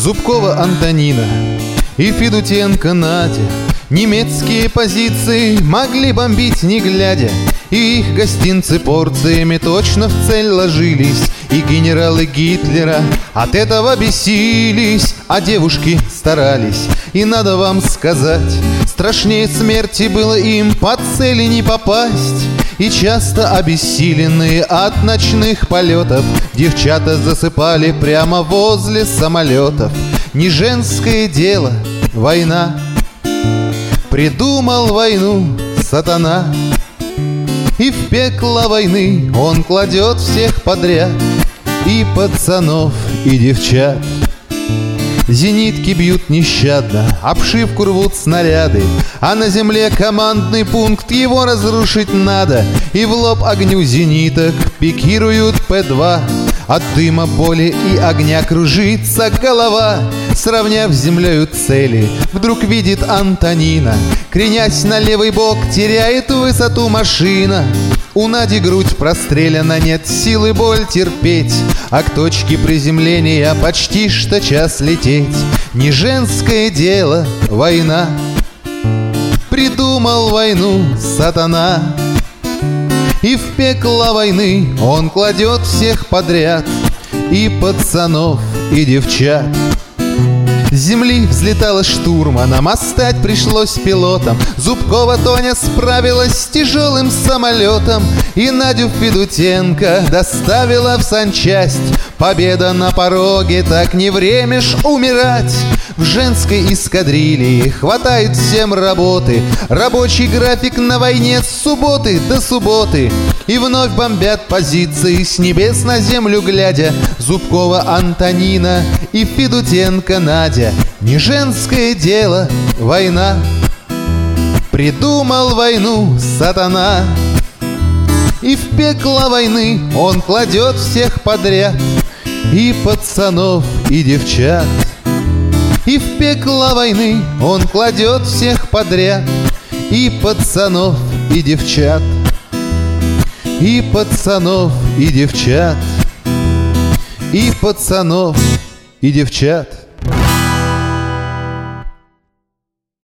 Зубкова Антонина и Федутенко Надя. Немецкие позиции могли бомбить не глядя, и их гостинцы порциями точно в цель ложились. И генералы Гитлера от этого бесились, а девушки старались. И надо вам сказать, страшнее смерти было им по цели не попасть. И часто обессиленные от ночных полетов девчата засыпали прямо возле самолетов. Не женское дело война, придумал войну сатана. И в пекло войны он кладет всех подряд, и пацанов, и девчат. Зенитки бьют нещадно, обшивку рвут снаряды, а на земле командный пункт, его разрушить надо. И в лоб огню зениток пикируют П-2. От дыма, боли и огня кружится голова. Сравняв с землею цели, вдруг видит Антонина, кренясь на левый бок, теряет высоту машина. У Нади грудь прострелена, нет силы боль терпеть, а к точке приземления почти что час лететь. Не женское дело война, придумал войну сатана. И в пекло войны он кладет всех подряд, и пацанов, и девчат. С земли взлетала штурманом, а стать пришлось пилотом. Зубкова Тоня справилась с тяжелым самолетом, и Надю Федутенко доставила в санчасть. Победа на пороге, так не время ж умирать. В женской эскадрилье хватает всем работы. Рабочий график на войне с субботы до субботы. И вновь бомбят позиции с небес на землю глядя. Зубкова Антонина и Федутенко Надя. Не женское дело война, придумал войну сатана. И в пекло войны он кладет всех подряд, и пацанов, и девчат. И в пекло войны он кладет всех подряд, и пацанов, и девчат. И пацанов, и девчат. И пацанов, и девчат.